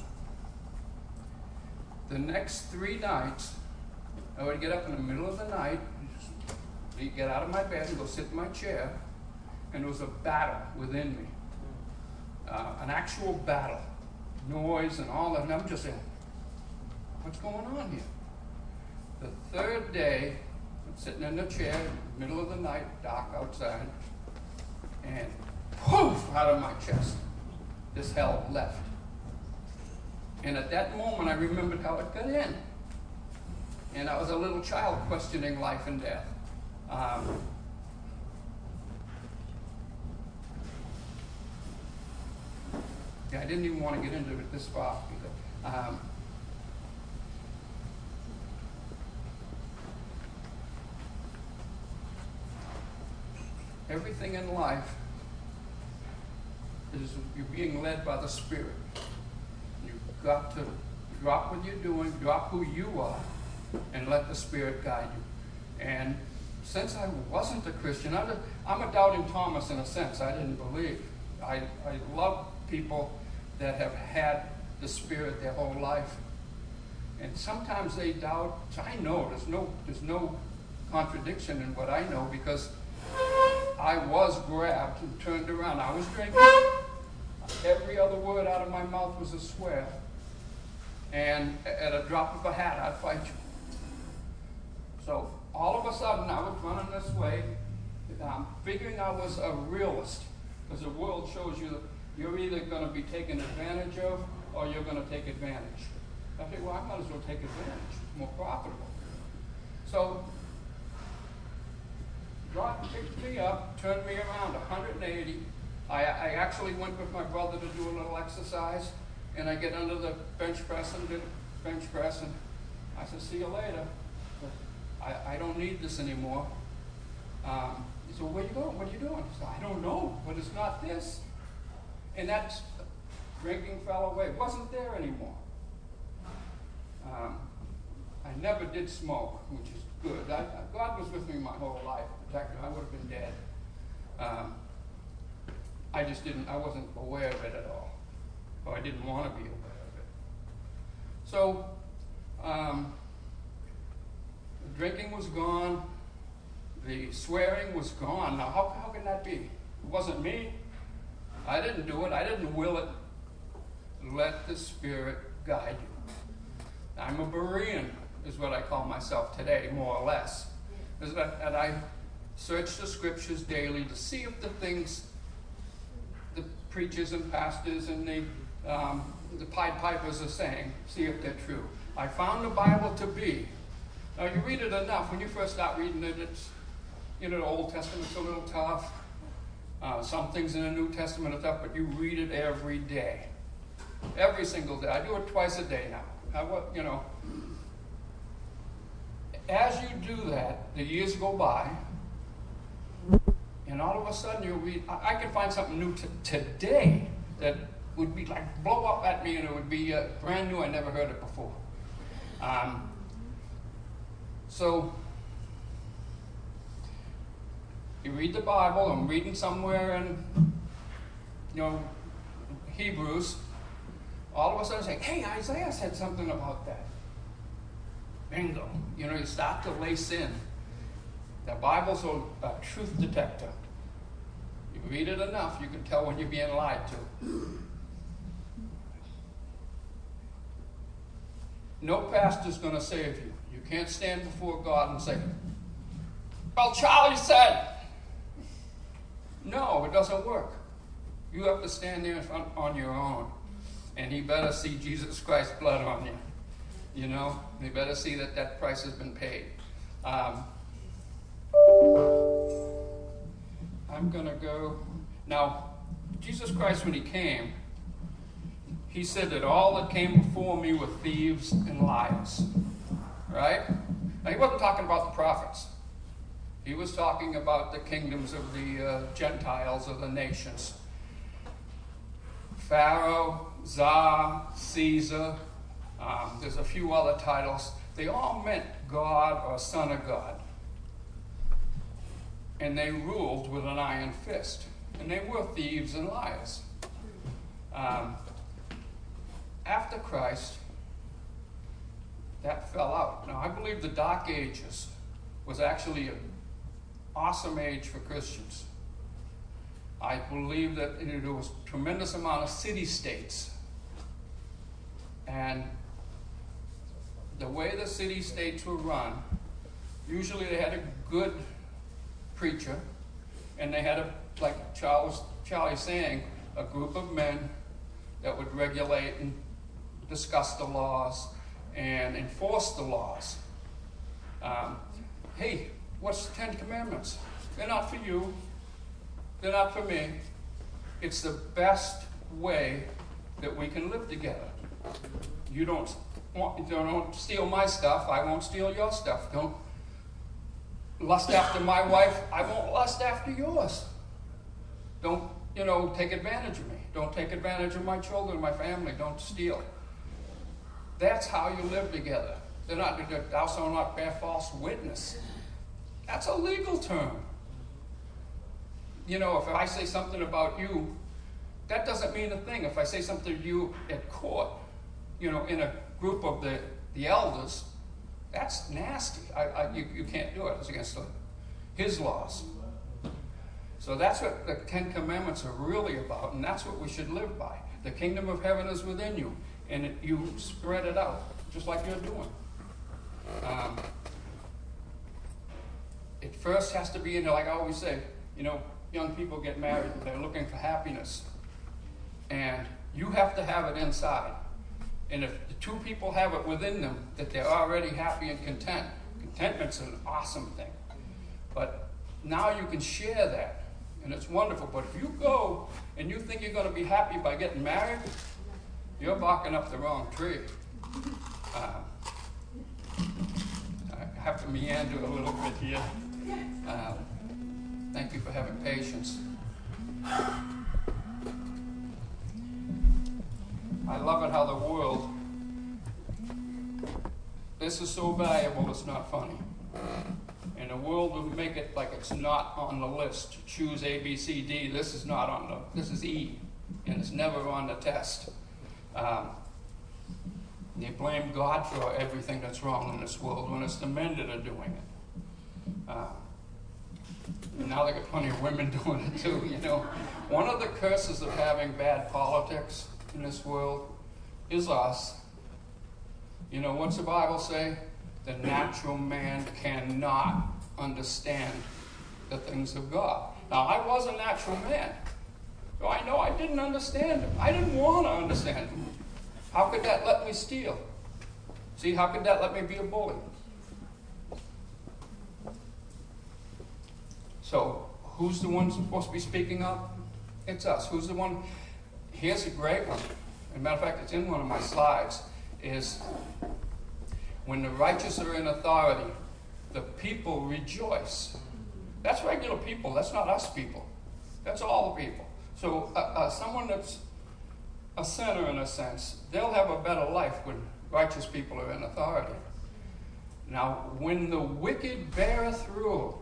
the next three nights, I would get up in the middle of the night, I'd get out of my bed and go sit in my chair, and there was a battle within me. Uh, an actual battle. Noise and all that. And I'm just saying, what's going on here? The third day, I'm sitting in the chair, middle of the night, dark outside, and poof, out of my chest, this hell left. And at that moment, I remembered how it got in. And I was a little child questioning life and death. Um, yeah, I didn't even want to get into it this far. Because, um, everything in life is you're being led by the Spirit. You've got to drop what you're doing, drop who you are, and let the Spirit guide you. And since I wasn't a Christian, I'm a, I'm a doubting Thomas in a sense. I didn't believe. I, I love people that have had the Spirit their whole life. And sometimes they doubt. I know there's no, there's no contradiction in what I know, because I was grabbed and turned around. I was drinking. Every other word out of my mouth was a swear. And at a drop of a hat, I'd fight you. So all of a sudden, I was running this way, um, figuring I was a realist, because the world shows you that you're either going to be taken advantage of or you're going to take advantage. I think, well, I might as well take advantage. It's more profitable. So God picked me up, turned me around one hundred eighty. I, I actually went with my brother to do a little exercise, and I get under the bench press and did a bench press, and I said, see you later. I, I don't need this anymore. Um, he said, where you going? What are you doing? I said, I don't know, but it's not this. And that drinking fell away. It wasn't there anymore. Um, I never did smoke, which is good. I, God was with me my whole life, protected. I would have been dead. Um, I just didn't, I wasn't aware of it at all. Or I didn't want to be aware of it. So, um, the drinking was gone. The swearing was gone. Now, how, how can that be? It wasn't me. I didn't do it. I didn't will it. Let the Spirit guide you. I'm a Berean, is what I call myself today, more or less. Is that, and I search the scriptures daily to see if the things the preachers and pastors and the, um, the Pied Pipers are saying, see if they're true. I found the Bible to be. Now, you read it enough. When you first start reading it, it's, you know, the Old Testament's a little tough. Uh, some things in the New Testament are tough, but you read it every day. Every single day. I do it twice a day now. I, you know, as you do that, the years go by, and all of a sudden you read, I, I can find something new t- today that would be like blow up at me, and it would be uh, brand new. I never heard it before. Um, so, you read the Bible. I'm reading somewhere in, you know, Hebrews. All of a sudden, say, hey, Isaiah said something about that. Bingo. You know, you start to lace in. The Bible's a, a truth detector. You read it enough, you can tell when you're being lied to. No pastor's going to save you. You can't stand before God and say, well, Charlie said. No, it doesn't work. You have to stand there in front on your own. And he better see Jesus Christ's blood on you. You know, he better see that that price has been paid. Um, I'm going to go. Now, Jesus Christ, when he came, he said that all that came before me were thieves and liars. Right? Now, he wasn't talking about the prophets. He was talking about the kingdoms of the uh, Gentiles, of the nations. Pharaoh, Tsar, Caesar, um, there's a few other titles. They all meant God or Son of God. And they ruled with an iron fist. And they were thieves and liars. Um, after Christ, that fell out. Now, I believe the Dark Ages was actually a awesome age for Christians. I believe that there was a tremendous amount of city-states. And the way the city-states were run, usually they had a good preacher, and they had, a, like Charles, Charlie's saying, a group of men that would regulate and discuss the laws and enforce the laws. Um, hey, what's the Ten Commandments? They're not for you. They're not for me. It's the best way that we can live together. You don't want, don't steal my stuff. I won't steal your stuff. Don't lust after my wife. I won't lust after yours. Don't, you know, take advantage of me. Don't take advantage of my children, my family. Don't steal. That's how you live together. They're not, thou shalt not bear false witness. That's a legal term. You know, if I say something about you, that doesn't mean a thing. If I say something to you at court, you know, in a group of the, the elders, that's nasty. I, I, you, you can't do it. It's against the, his laws. So that's what the Ten Commandments are really about, and that's what we should live by. The kingdom of heaven is within you, and it, you spread it out, just like you're doing. Um, it first has to be in there, like I always say, you know, young people get married, they're looking for happiness. And you have to have it inside. And if the two people have it within them, that they're already happy and content, contentment's an awesome thing. But now you can share that, and it's wonderful. But if you go and you think you're going to be happy by getting married, you're barking up the wrong tree. Uh, I have to meander a little bit here. Uh, thank you for having patience. I love it how the world, this is so valuable it's not funny. And the world will make it like it's not on the list. Choose A, B, C, D. This is not on the, this is E. And it's never on the test. Um, they blame God for everything that's wrong in this world when it's the men that are doing it. Uh, and now they got plenty of women doing it too, you know. One of the curses of having bad politics in this world is us. You know, what's the Bible say? The natural man cannot understand the things of God. Now, I was a natural man, so I know I didn't understand him. I didn't want to understand him. How could that let me steal? See, how could that let me be a bully? So, who's the one supposed to be speaking up? It's us. Who's the one? Here's a great one. As a matter of fact, it's in one of my slides, is when the righteous are in authority, the people rejoice. That's regular people. That's not us people. That's all the people. So uh, uh, someone that's a sinner in a sense, they'll have a better life when righteous people are in authority. Now, when the wicked beareth rule,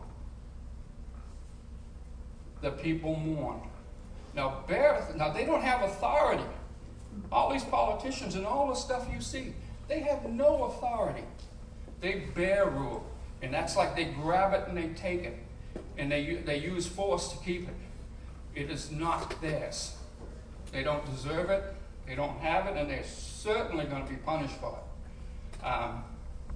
the people mourn. Now, beareth, now they don't have authority. All these politicians and all the stuff you see, they have no authority. They bear rule. And that's like they grab it and they take it. And they, they use force to keep it. It is not theirs. They don't deserve it. They don't have it. And they're certainly going to be punished for it. Um,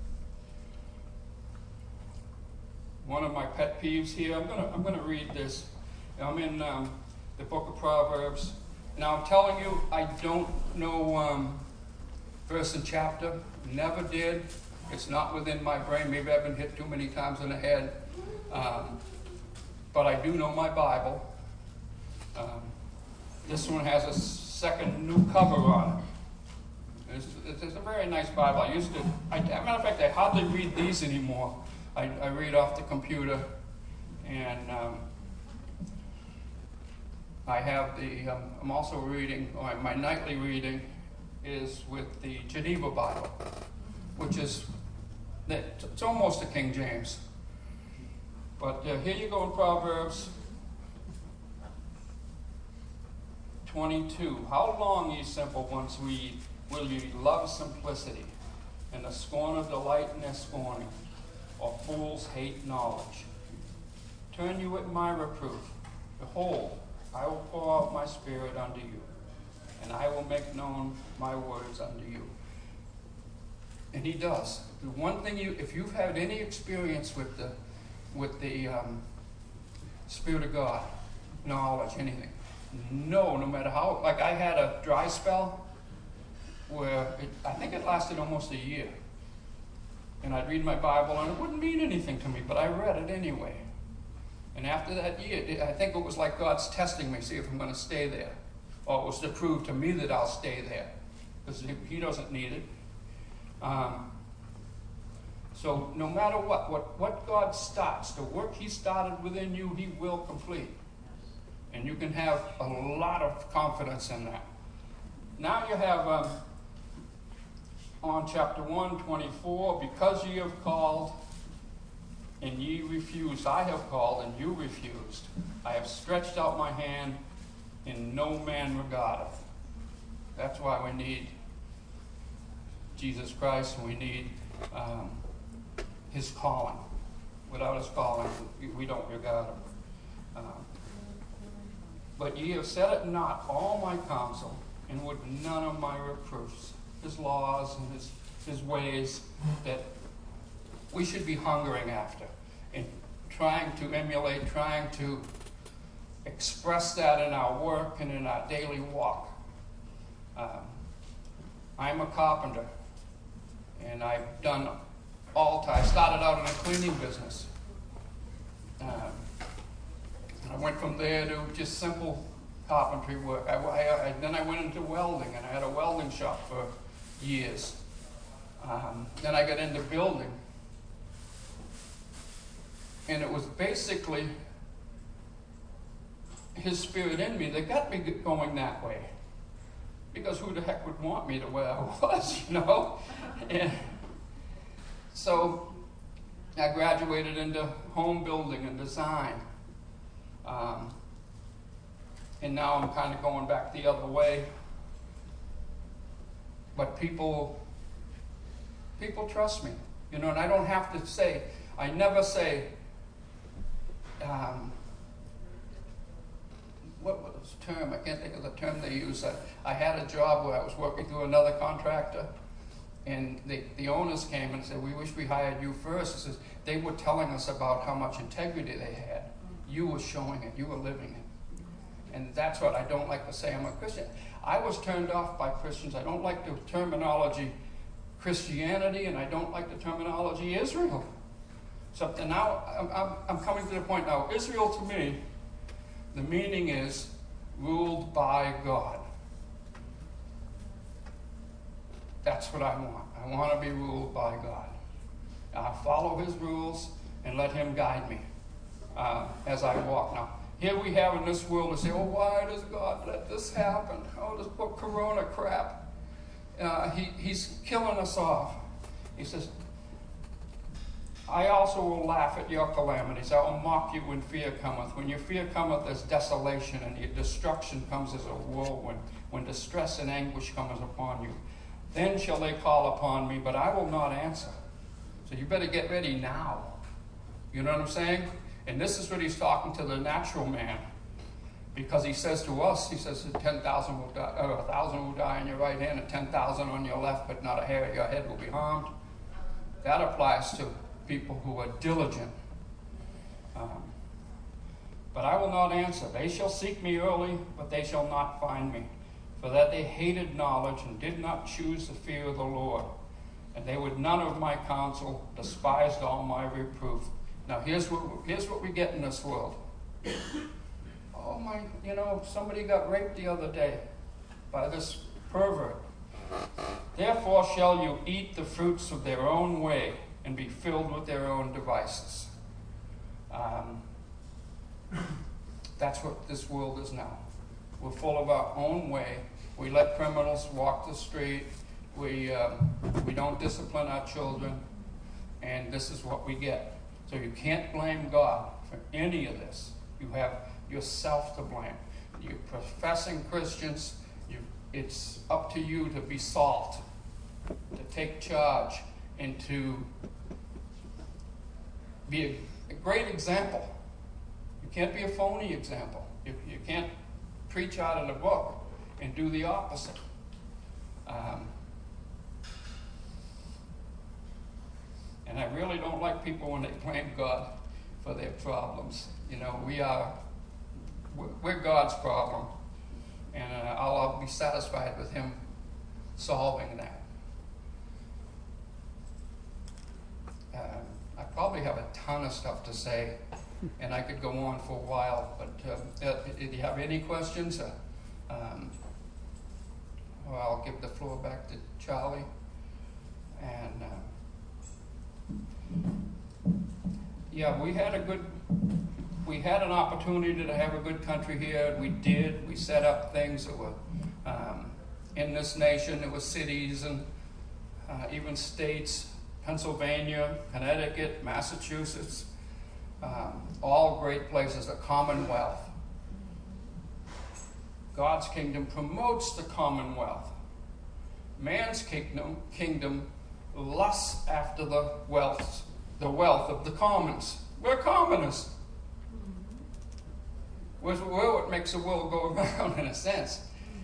one of my pet peeves here, I'm going to I'm going to read this. I'm in um, the book of Proverbs. Now, I'm telling you, I don't know um, verse and chapter. Never did. It's not within my brain. Maybe I've been hit too many times in the head. Um, but I do know my Bible. Um, this one has a second new cover on it. It's, it's a very nice Bible. I used to, I, as a matter of fact, I hardly read these anymore. I, I read off the computer. And um, I have the, um, I'm also reading, or my nightly reading is with the Geneva Bible, which is, it's almost a King James. But uh, here you go in Proverbs twenty-two. How long, ye simple ones, read, will ye love simplicity, and the scorner delight in their scorning, or fools hate knowledge? turn you at my reproof. Behold, I will pour out my spirit unto you, and I will make known my words unto you. And he does. The one thing you, if you've had any experience with the, with the um, Spirit of God, knowledge, anything, no, no matter how, like I had a dry spell where it, I think it lasted almost a year. And I'd read my Bible and it wouldn't mean anything to me, but I read it anyway. And after that year, I think it was like God's testing me, see if I'm going to stay there. Or it was to prove to me that I'll stay there, because he doesn't need it. Um, so no matter what, what, what God starts, the work he started within you, he will complete. And you can have a lot of confidence in that. Now you have um, on chapter one, twenty-four, because ye have called and ye refused, I have called and you refused. I have stretched out my hand and no man regardeth. That's why we need Jesus Christ, and we need um, his calling. Without his calling, we, we don't regard him. Um, but ye have set at naught all my counsel, and would none of my reproofs. His laws and his, his ways that we should be hungering after, and trying to emulate, trying to express that in our work and in our daily walk. Um, I'm a carpenter, and I've done all types. I started out in a cleaning business. Um, and I went from there to just simple carpentry work. I, I, I, then I went into welding, and I had a welding shop for years. Um, then I got into building. And it was basically his spirit in me that got me going that way. Because who the heck would want me to where I was, you know? And so I graduated into home building and design. Um, and now I'm kind of going back the other way. But people, people trust me, you know, and I don't have to say, I never say, um, what was the term? I can't think of the term they use. I, I had a job where I was working through another contractor, and the, the owners came and said, we wish we hired you first. It says, they were telling us about how much integrity they had. You were showing it. You were living it. And that's what I don't like to say. I'm a Christian. I was turned off by Christians. I don't like the terminology Christianity, and I don't like the terminology Israel. So now I'm, I'm, I'm coming to the point now. Israel, to me, the meaning is ruled by God. That's what I want. I want to be ruled by God. I follow his rules and let him guide me uh, as I walk now. Here we have in this world to say, oh, why does God let this happen? Oh, this poor corona crap. Uh, he, he's killing us off. He says, I also will laugh at your calamities. I will mock you when fear cometh. When your fear cometh, there's desolation, and your destruction comes as a whirlwind. When distress and anguish cometh upon you, then shall they call upon me, but I will not answer. So you better get ready now. You know what I'm saying? And this is what he's talking to the natural man. Because he says to us, he says ten thousand will die, or a thousand will die on your right hand, and ten thousand on your left, but not a hair of your head will be harmed. That applies to people who are diligent. Um, but I will not answer. They shall seek me early, but they shall not find me. For that they hated knowledge and did not choose the fear of the Lord. And they would none of my counsel, despised all my reproof. Now here's what, here's what we get in this world. Oh my, you know, somebody got raped the other day by this pervert. Therefore shall you eat the fruits of their own way, and be filled with their own devices. Um, that's what this world is now. We're full of our own way. We let criminals walk the street. We, um, we don't discipline our children. And this is what we get. So you can't blame God for any of this. You have yourself to blame. You're professing Christians. You, it's up to you to be salt, to take charge, and to be a, a great example You can't be a phony example. You, you can't preach out in a book and do the opposite. Um, and I really don't like people when they blame God for their problems. You know, we are, we're God's problem, and uh, I'll, I'll be satisfied with Him solving that. Um, I probably have a ton of stuff to say, and I could go on for a while, but uh, if you have any questions, uh, um, well, I'll give the floor back to Charlie. And uh, yeah, we had a good, we had an opportunity to have a good country here. We did. We set up things that were um, in this nation. There were cities and uh, even states, Pennsylvania, Connecticut, Massachusetts, um, all great places, a commonwealth. God's kingdom promotes the commonwealth. Man's kingdom, kingdom lusts after the wealth, the wealth of the commons. We're commoners. We're, we're what makes the world go around, in a sense.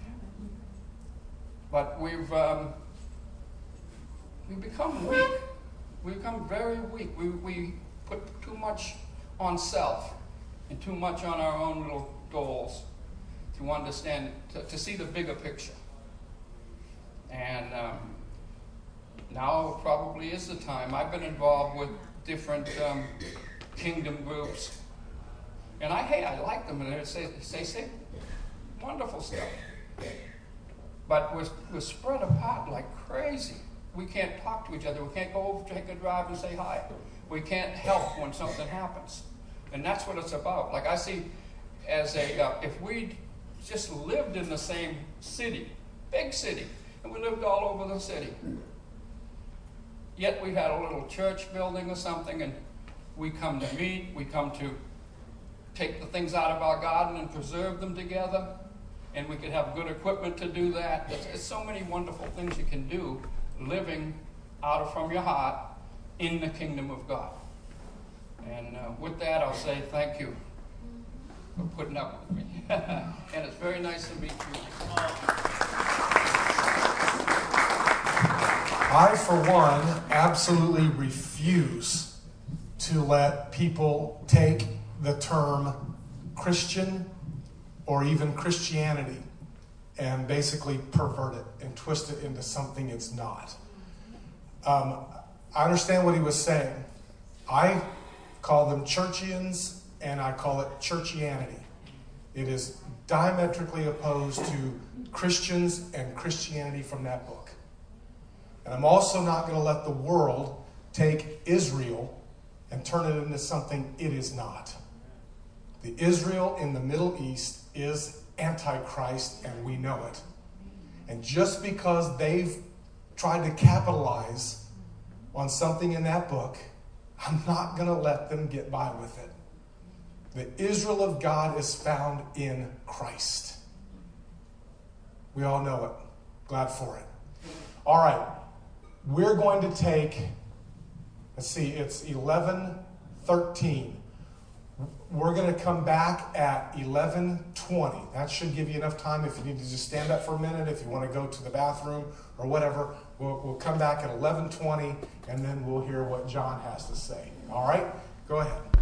But we've um, we've become weak. We've become very weak. We we put too much on self and too much on our own little goals to understand, to, to see the bigger picture. And um, now probably is the time. I've been involved with different um, kingdom groups, and I hey, I like them, and they say they say wonderful stuff. But we're we're spread apart like crazy. We can't talk to each other. We can't go over, take a drive, and say hi. We can't help when something happens, and that's what it's about. Like I see, as a uh, if we just lived in the same city, big city, and we lived all over the city. Yet we had a little church building or something, and we come to meet, we come to take the things out of our garden and preserve them together, and we could have good equipment to do that. There's, there's so many wonderful things you can do living out of from your heart in the kingdom of God. And uh, with that, I'll say thank you for putting up with me. And it's very nice to meet you. I, for one, absolutely refuse to let people take the term Christian or even Christianity and basically pervert it and twist it into something it's not. Um, I understand what he was saying. I call them churchians, and I call it churchianity. It is diametrically opposed to Christians and Christianity from that book. And I'm also not going to let the world take Israel and turn it into something it is not. The Israel in the Middle East is Antichrist, and we know it. And just because they've tried to capitalize on something in that book, I'm not going to let them get by with it. The Israel of God is found in Christ. We all know it. Glad for it. All right. We're going to take, let's see, it's eleven thirteen. We're going to come back at eleven twenty. That should give you enough time if you need to just stand up for a minute, if you want to go to the bathroom or whatever. We'll, we'll come back at eleven twenty, and then we'll hear what John has to say. All right? Go ahead.